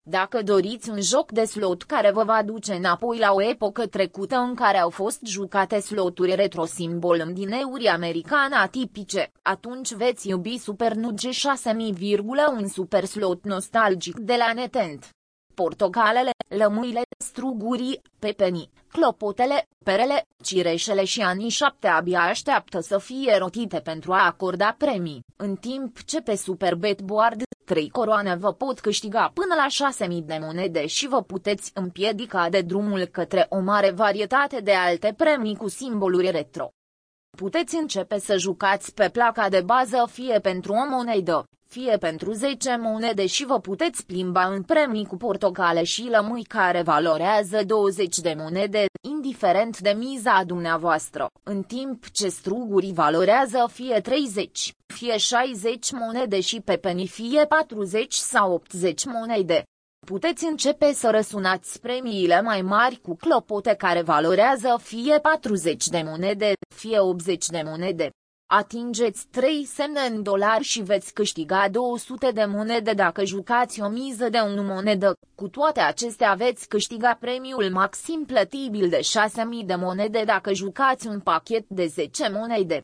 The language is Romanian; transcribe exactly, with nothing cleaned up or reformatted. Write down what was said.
Dacă doriți un joc de slot care vă va duce înapoi la o epocă trecută în care au fost jucate sloturi retro simbol în dineuri americane atipice, atunci veți iubi Super N U G șase mii, un super slot nostalgic de la NetEnt. Portocalele, lămâile, strugurii, pepenii, clopotele, perele, cireșele și anii șapte abia așteaptă să fie rotite pentru a acorda premii, în timp ce pe Super Bet Board, trei coroane vă pot câștiga până la șase mii de monede și vă puteți împiedica de drumul către o mare varietate de alte premii cu simboluri retro. Puteți începe să jucați pe placa de bază fie pentru o monedă, fie pentru zece monede și vă puteți plimba în premii cu portocale și lămâi care valorează douăzeci de monede, indiferent de miza dumneavoastră, în timp ce strugurii valorează fie treizeci, fie șaizeci monede și pepenii fie patruzeci sau optzeci monede. Puteți începe să răsunați premiile mai mari cu clopote care valorează fie patruzeci de monede, fie optzeci de monede. Atingeți trei semne în dolari și veți câștiga două sute de monede dacă jucați o miză de unu monedă. Cu toate acestea veți câștiga premiul maxim plătibil de șase mii de monede dacă jucați un pachet de zece monede.